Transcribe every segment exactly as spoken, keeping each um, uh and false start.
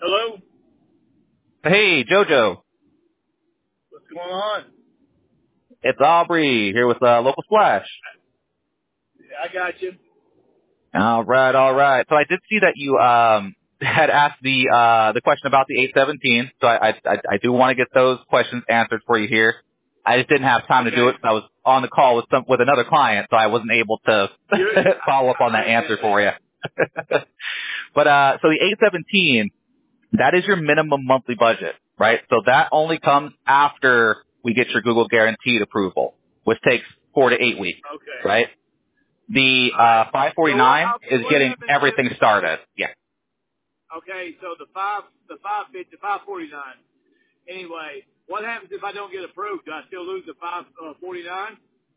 Hello? Hey, JoJo. What's going on? It's Aubrey here with uh, Local Splash. I got you. All right, all right. So I did see that you um had asked the uh the question about the eight seventeen. So I I I do want to get those questions answered for you here. I just didn't have time to do Okay. it. I was on the call with some with another client, so I wasn't able to You're, follow up on I, that I answer get for that. you. But uh, so the eight seventeen, that is your minimum monthly budget, right? So that only comes after we get your Google Guaranteed approval, which takes four to eight weeks, Okay. right? The All right. uh, So what, five forty-nine how, is what getting happens if, everything started. Yeah. okay, so the five, the five fifty, five forty-nine. Anyway, what happens if I don't get approved? Do I still lose the five forty-nine?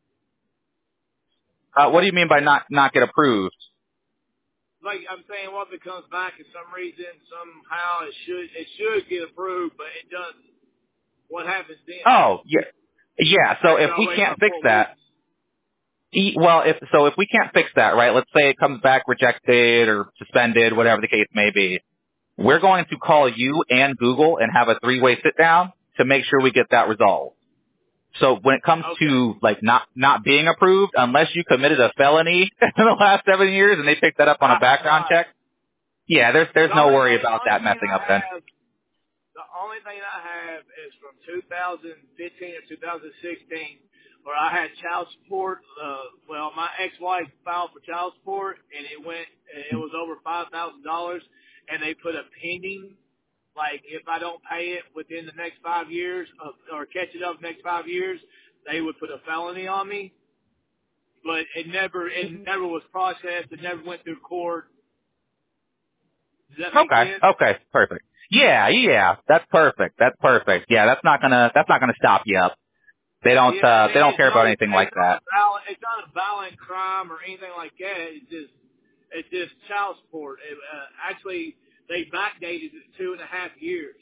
Uh, what do you mean by not not get approved? Like I'm saying, what if it comes back for some reason, somehow it should, it should get approved, but it doesn't. What happens then? Oh, yeah, yeah. So if After I we wait my can't fix four that, weeks. e- well, if so, if we can't fix that, right? Let's say it comes back rejected or suspended, whatever the case may be. We're going to call you and Google and have a three-way sit down to make sure we get that resolved. So when it comes Okay. to like not not being approved, unless you committed a felony in the last seven years and they picked that up on a Right, background right. check, yeah, there's there's The no only worry thing, about only that thing messing I up then. have, the only thing I have is from two thousand fifteen or two thousand sixteen, where I had child support. Uh, well, my ex-wife filed for child support, and it went, it was over five thousand dollars, and they put a pending, like if I don't pay it within the next five years, of, or catch it up next five years, they would put a felony on me. But it never, it never was processed. It never went through court. Does that make Okay, sense? okay, perfect. Yeah, yeah, that's perfect. That's perfect. Yeah, that's not gonna that's not gonna stop you up. They don't Yeah, and uh they it- don't it's care about not a, anything like it's not a that. violent, it's not a violent crime or anything like that. It's just, it's just child support. It, uh, actually, they backdated it two and a half years.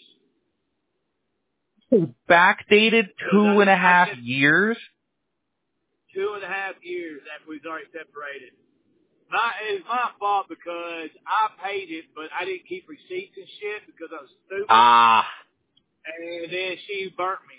Backdated Because two and a I, I half just years. two and a half years after we was already separated. My, it's my fault because I paid it, but I didn't keep receipts and shit because I was stupid. Ah, And then she burnt me.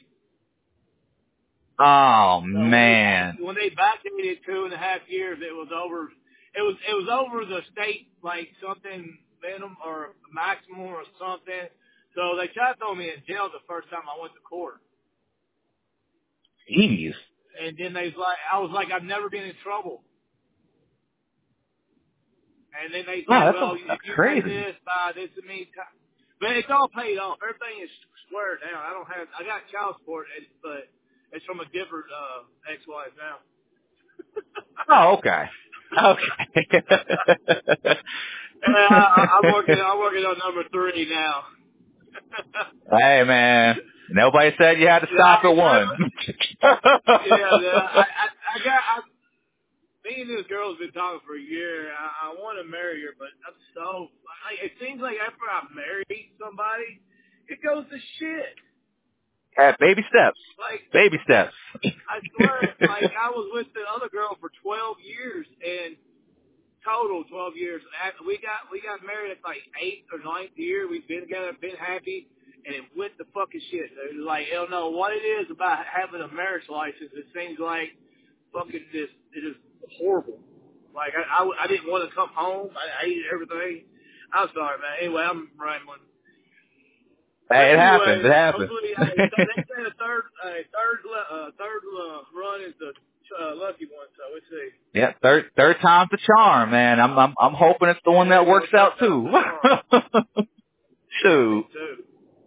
oh So when they man. when they backdated two and a half years, it was over. It was it was over the state like something minimum or maximum or something. So they tried to throw me in jail the first time I went to court. Jeez. And then they was like I was like I've never been in trouble. And then they Wow, said, that's well, a, if that's you pay crazy. this by this and me, but it's all paid off. Everything is squared down. I don't have I got child support, but it's from a different uh, ex-wife now. Oh, okay. Okay. Uh, I, I'm working. I'm working on number three now. Hey man, nobody said you had to yeah, stop I, at I, one. yeah. The, I, I, I got. I, me and this girl's been talking for a year. I, I want to marry her, but I'm so. I, it seems like after I marry somebody, it goes to shit. At baby steps. Like Baby steps. I swear, like I was with the other girl for twelve years, and total twelve years. After we got we got married at like eighth or ninth year. We've been together, been happy, and it went to fucking shit. It was like I don't know what it is about having a marriage license. It seems like fucking just it is horrible. Like I I, I didn't want to come home. I, I hated everything. I'm sorry, man. Anyway, I'm rambling. But Hey, it happens. It anyway, happens. hopefully uh, they say the third uh, third uh, third uh, run is the uh, lucky one. So let's see. Yeah, third third time's the charm, man. I'm I'm I'm hoping it's the Yeah, one there that you go. works Third out time's too. the charm. Yeah, me Shoot. too.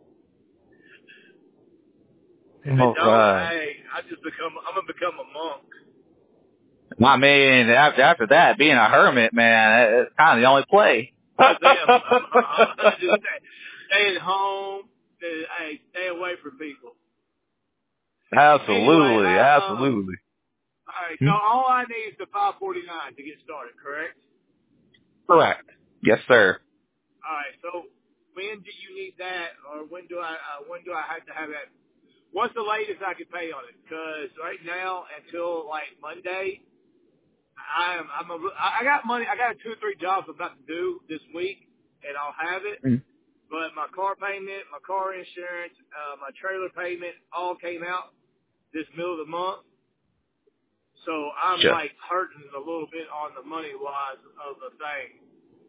If it All don't, right. hey, I just become, I'm gonna become a monk. I mean, after after that, being a hermit, man, it's kind of the only play. I say I'm, I'm, I'm, I'm just stay, stay at home. Stay, hey, stay away from people. Anyway, Absolutely, how, um, absolutely. all right. So Hmm? all I need is the five forty-nine to get started, correct? Correct. Yes, sir. All right. So when do you need that, or when do I, uh, when do I have to have that? What's the latest I can pay on it? Because right now, until like Monday, I'm, I'm a, I got money. I got two or three jobs I'm about to do this week, and I'll have it. Hmm. but my car payment, my car insurance, uh, my trailer payment all came out this middle of the month. So I'm Sure. like hurting a little bit on the money wise of the thing.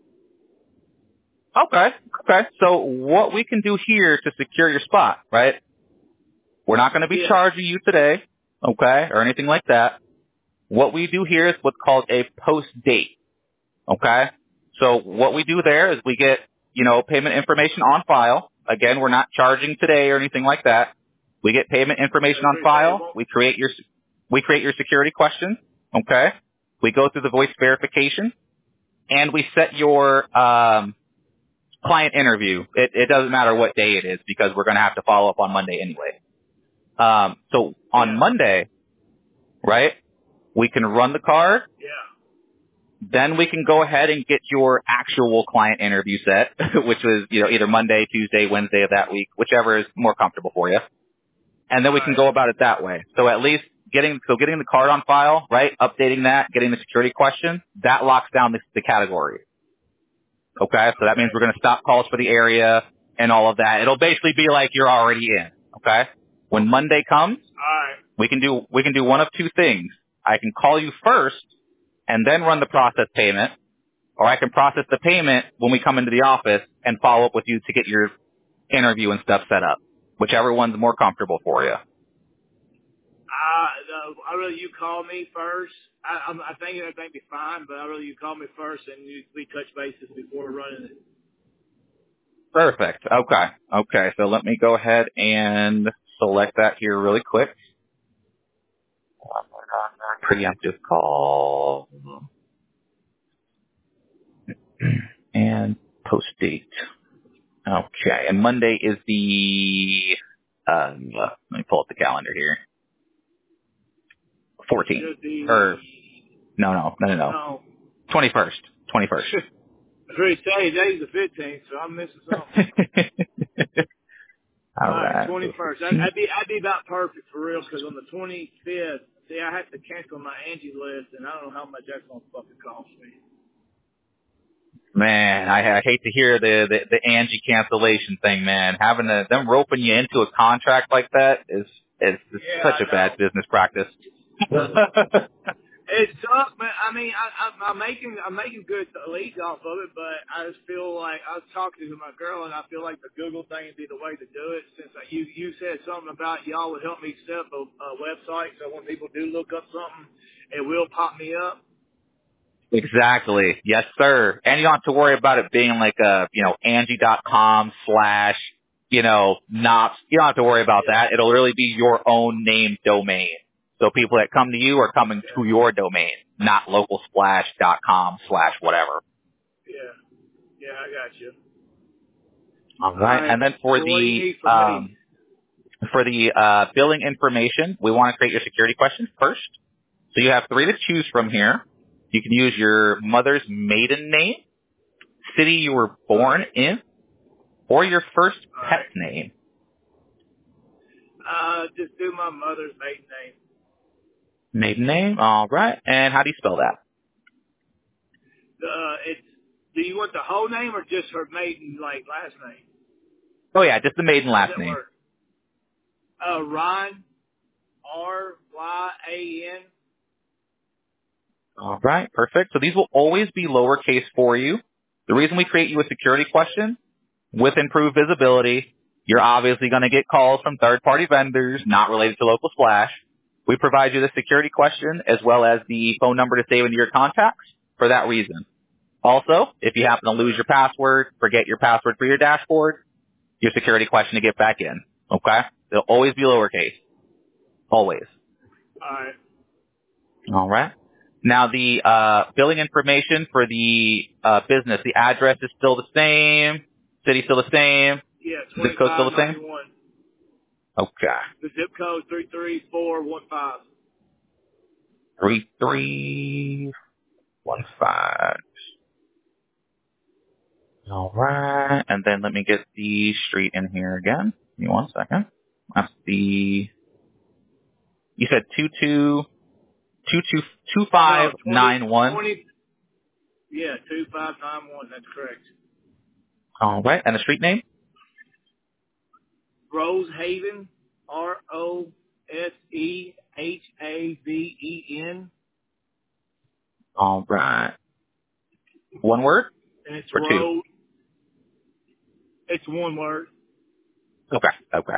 Okay. Okay. So what we can do here to secure your spot, right? We're not going to be Yeah. charging you today, okay, or anything like that. What we do here is what's called a post date, okay? So what we do there is we get, you know, payment information on file. Again, we're not charging today or anything like that. We get payment information on file. We create your we create your security questions, okay? We go through the voice verification, and we set your um, client interview. It, it doesn't matter what day it is because we're going to have to follow up on Monday anyway. Um, so on Yeah. Monday, right, we can run the card. Yeah. Then we can go ahead and get your actual client interview set, which was, you know, either Monday, Tuesday, Wednesday of that week, whichever is more comfortable for you. And then we can Right. go about it that way. So at least getting, so getting the card on file, right, updating that, getting the security question, that locks down the, the category. Okay? So that means we're going to stop calls for the area and all of that. It'll basically be like you're already in. Okay? When Monday comes, All right. we can do, we can do one of two things. I can call you first and then run the process payment, or I can process the payment when we come into the office and follow up with you to get your interview and stuff set up, whichever one's more comfortable for you. Uh, I rather you call me first. I, I'm, I think everything be fine, but I rather you call me first and you, we touch bases before running it. Perfect. Okay. Okay. So let me go ahead and select that here really quick. Preemptive call. And post date. Okay. And Monday is the, um, let me pull up the calendar here. fourteenth. Should be, Or, no, no, no, no, no. no. twenty-first. twenty-first. I was ready to say today's the fifteenth, so I'm missing something. All All right, right. twenty-first. I'd, I'd be I'd be about perfect for real, because on the twenty-fifth, see, I have to cancel my Angie list, and I don't know how much that's gonna fucking cost me. Man, I, I hate to hear the, the the Angie cancellation thing, man. Having to, them roping you into a contract like that is is, is Yeah, such I a bad know. business practice. It sucks, man. I mean, I, I, I'm making I'm making good leads off of it, but I just feel like I was talking to my girl, and I feel like the Google thing would be the way to do it. Since uh, you you said something about y'all would help me set up a, a website, so when people do look up something, it will pop me up. Exactly. Yes, sir. And you don't have to worry about it being like a, you know, Angie.com slash, you know, not, you don't have to worry about Yeah. that. It'll really be your own name domain. So people that come to you are coming Yeah. to your domain, not localsplash.com slash whatever. Yeah. Yeah, I got you. All right. And then for So what do you the, need from um, me? for the, uh, billing information, we want to create your security questions first. So you have three to choose from here. You can use your mother's maiden name, city you were born in, or your first All pet's right. name. Uh, just do my mother's maiden name. Maiden name? All right. And how do you spell that? Uh, it's. Do you want the whole name or just her maiden like last name? Oh, yeah, just the maiden How does last that name. work? Uh, Ryan, R Y A N. All right, perfect. So these will always be lowercase for you. The reason we create you a security question, with improved visibility, you're obviously going to get calls from third-party vendors not related to Local Splash. We provide you the security question as well as the phone number to save into your contacts for that reason. Also, if you happen to lose your password, forget your password for your dashboard, your security question to get back in. Okay? It'll always be lowercase. Always. All right. All right. Now the uh, billing information for the uh, business, the address is still the same, city still the same, Yeah, zip code still twenty-five the same. ninety-one. Okay. The zip code three three four one five. Three three one five. All right, and then let me get the street in here again. Give me one second. That's the. You said two two two two two five No, twenty nine one. twenty. Yeah, two five nine one. That's correct. All right. And the street name? Rose Haven, R O S E H A V E N. All right. One word? And it's Or two? road. It's one word. Okay. Okay.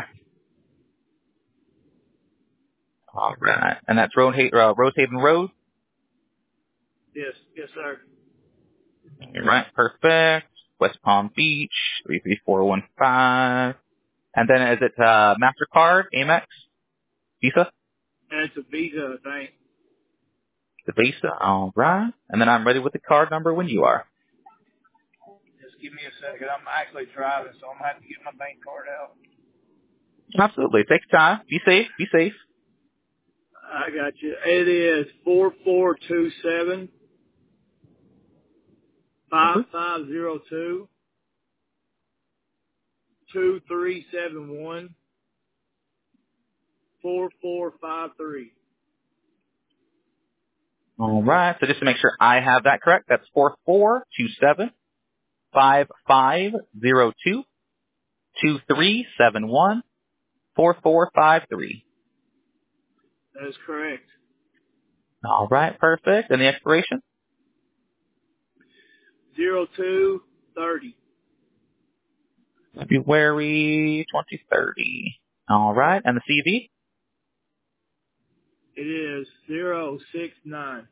All right. And that's Road ha- uh, Rosehaven Road? Yes, yes, sir. You're right. Perfect. West Palm Beach, three three four one five. And then is it uh, MasterCard, Amex, Visa? And it's a Visa, I think. The Visa. All right. And then I'm ready with the card number when you are. Just give me a second. I'm actually driving, so I'm going to have to get my bank card out. Absolutely. Take your time. Be safe. Be safe. I got you. It is four four two seven five five zero two two three seven one four four five three. All right. So just to make sure I have that correct, that's four four two seven five five zero two two three seven one four four five three. That is correct. All right. Perfect. And the expiration? Zero two thirty. February twenty thirty. All right. And the C V? It is zero six nine.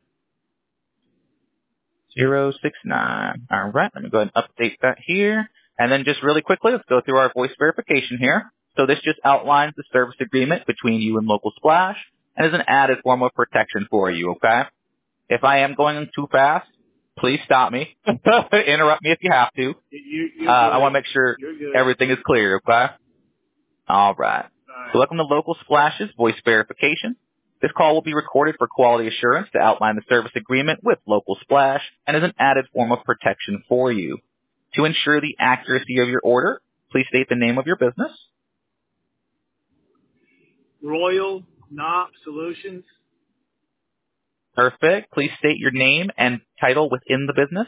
zero six nine. All right. Let me go ahead and update that here. And then just really quickly, let's go through our voice verification here. So this just outlines the service agreement between you and Local Splash and is an added form of protection for you, okay? If I am going too fast, please stop me. Interrupt me if you have to. You, Uh, I want to make sure You're everything is clear, okay? All right. All right. So welcome to Local Splash's voice verification. This call will be recorded for quality assurance to outline the service agreement with Local Splash and is an added form of protection for you. To ensure the accuracy of your order, please state the name of your business. Royal Knop Solutions. Perfect. Please state your name and title within the business.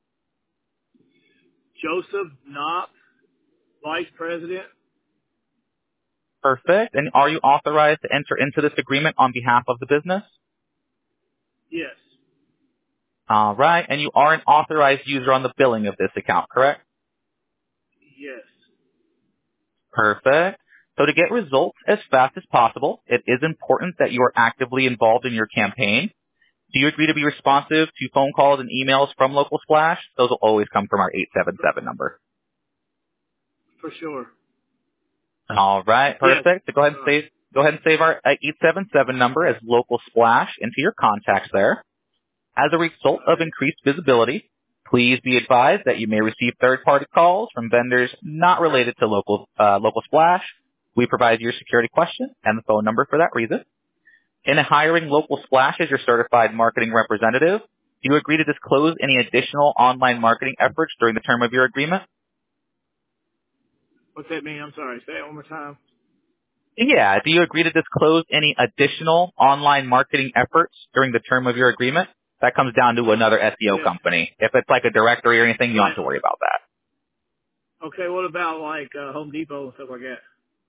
Joseph Knop, Vice President. Perfect. And are you authorized to enter into this agreement on behalf of the business? Yes. All right. And you are an authorized user on the billing of this account, correct? Yes. Perfect. So to get results as fast as possible, it is important that you are actively involved in your campaign. Do you agree to be responsive to phone calls and emails from Local Splash? Those will always come from our eight seven seven number. For sure. All right. Perfect. Yes. So go ahead and save, go ahead and save our eight seven seven number as Local Splash into your contacts there. As a result of increased visibility, please be advised that you may receive third-party calls from vendors not related to Local, uh, Local Splash. We provide your security question and the phone number for that reason. In hiring Local Splash as your certified marketing representative, do you agree to disclose any additional online marketing efforts during the term of your agreement? What's that mean? I'm sorry. Say it one more time. Yeah. Do you agree to disclose any additional online marketing efforts during the term of your agreement? That comes down to another S E O Yes. company. If it's like a directory or anything, you don't have to worry about that. Okay, what about like uh, Home Depot and stuff like that?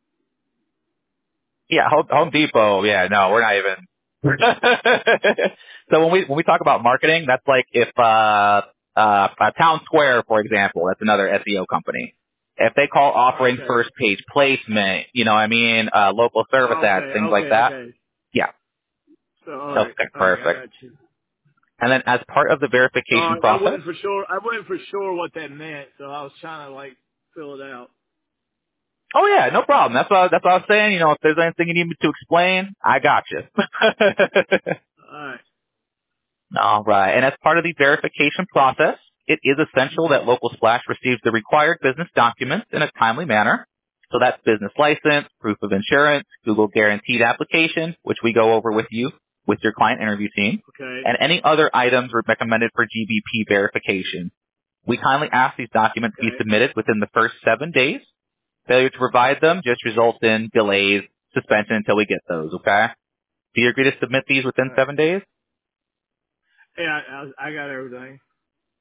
Yeah, Home, Home Depot. Yeah, no, we're not even. So when we when we talk about marketing, that's like if uh, uh, uh, Town Square, for example, that's another S E O company. If they call offering Okay. first page placement, you know, what I mean, uh, local service Okay, ads, things okay, like that. okay. Yeah. So, all right, Okay, all right, I perfect. got you. And then as part of the So verification I, I process, wasn't for sure. I wasn't for sure what that meant, so I was trying to like fill it out. oh yeah, no problem. That's what that's what I was saying. You know, if there's anything you need me to explain, I got you. All right. All right. And as part of the verification process, it is essential that Local Splash receives the required business documents in a timely manner. So that's business license, proof of insurance, Google guaranteed application, which we go over with you with your client interview team, Okay. and any other items recommended for G B P verification. We kindly ask these documents to be Okay. submitted within the first seven days. Failure to provide them just results in delays, suspension until we get those, okay? Do you agree to submit these All within right. seven days? Yeah, I, I, I got everything.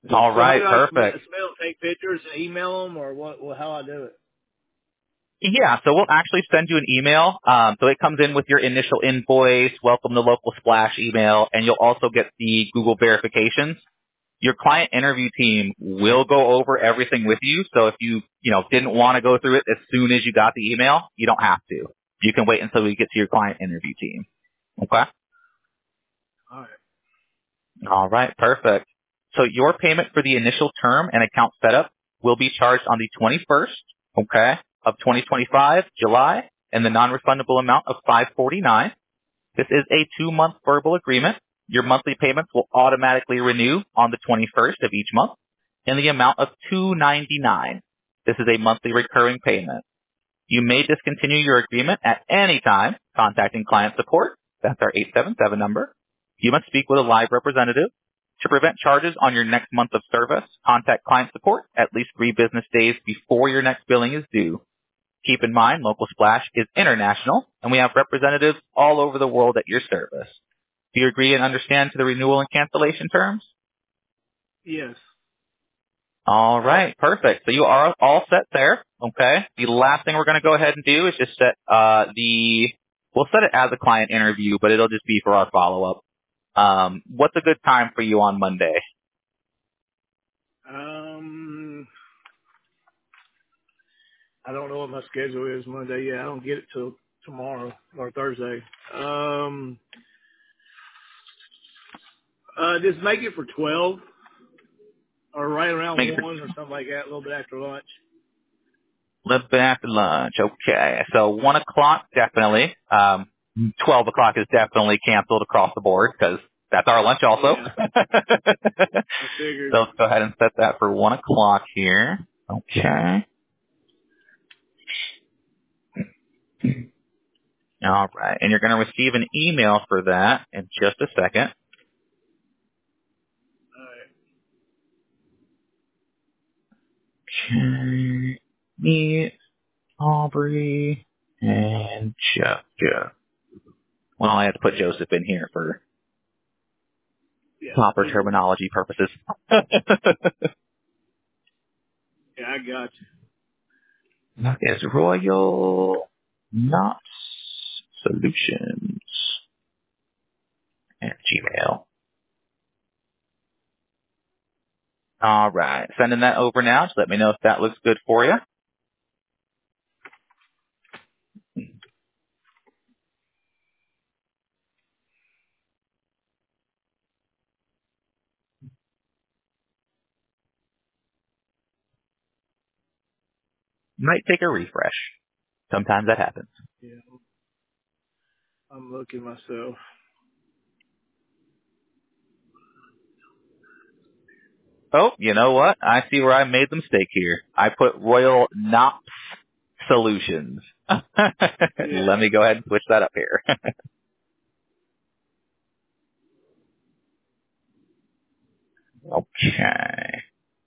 All So right, how do I submit, perfect. submit them, take pictures and email them, or what? Well, how I do it? Yeah, so we'll actually send you an email. Um, so it comes in with your initial invoice, welcome to Local Splash email, and you'll also get the Google verifications. Your client interview team will go over everything with you. So if you, you know, didn't want to go through it as soon as you got the email, you don't have to. You can wait until we get to your client interview team. Okay? All right. All right, perfect. So your payment for the initial term and account setup will be charged on the twenty-first, okay, of twenty twenty-five, July, and the non-refundable amount of five forty-nine. This is a two-month verbal agreement. Your monthly payments will automatically renew on the twenty-first of each month in the amount of two ninety-nine. This is a monthly recurring payment. You may discontinue your agreement at any time contacting client support. That's our eight seven seven number. You must speak with a live representative. To prevent charges on your next month of service, contact client support at least three business days before your next billing is due. Keep in mind, Local Splash is international, and we have representatives all over the world at your service. Do you agree and understand to the renewal and cancellation terms? Yes. All right, perfect. So you are all set there. Okay. The last thing we're going to go ahead and do is just set uh, the. We'll set it as a client interview, but it'll just be for our follow up. Um, what's a good time for you on Monday? Um, I don't know what my schedule is Monday. Yeah, I don't get it till tomorrow or Thursday. Um, uh, just make it for twelve or right around Make it for one or something like that. A little bit after lunch. a little bit after lunch. Okay. So one o'clock definitely. Um, twelve o'clock is definitely canceled across the board because that's our lunch also. Yeah, I figured. So let's go ahead and set that for one o'clock here. Okay. All right. And you're going to receive an email for that in just a second. All right. Okay. Me, Aubrey, and Jeff. Jeff. Well, I had to put Joseph in here for Yeah, proper no worries. terminology purposes. Yeah, I got you. That is Royal Knots Solutions at Gmail. All right. Sending that over now. Just let me know if that looks good for you. Might take a refresh. Sometimes that happens. Yeah, I'm looking myself. Oh, you know what? I see where I made the mistake here. I put Royal Knops Solutions. Yeah, Let me go ahead and switch that up here. Okay.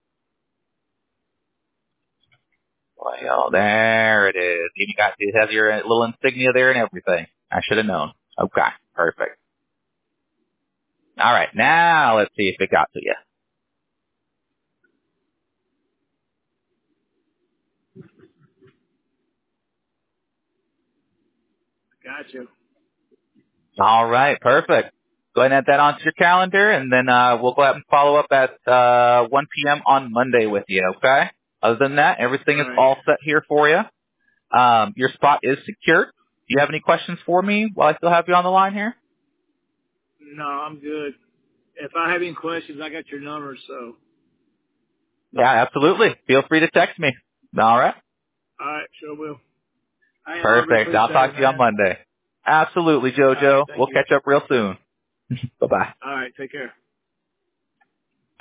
Well, there it is. You got it has your little insignia there and everything. I should have known. Okay, perfect. All right, now let's see if it got to you. got you. All right, perfect. Go ahead and add that onto your calendar, and then uh, we'll go ahead and follow up at uh, one p.m. on Monday with you, okay? Other than that, everything All is right. all set here for you. Um, your spot is secured. Do you have any questions for me while I still have you on the line here? No, I'm good. If I have any questions, I got your number, so. Yeah, absolutely. Feel free to text me. All right. All right, sure will. Hey, Aubrey, Perfect. I'll appreciate talk it, to you on man. Monday. Absolutely, All right, JoJo. thank We'll you. catch up real soon. Bye-bye. All right, take care.